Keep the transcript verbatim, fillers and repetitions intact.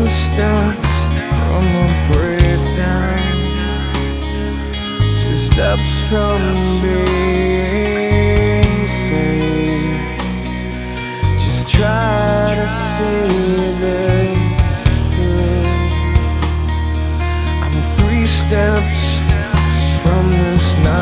step from a breakdown, two steps from being saved. Just try to see this through. I'm three steps from this night.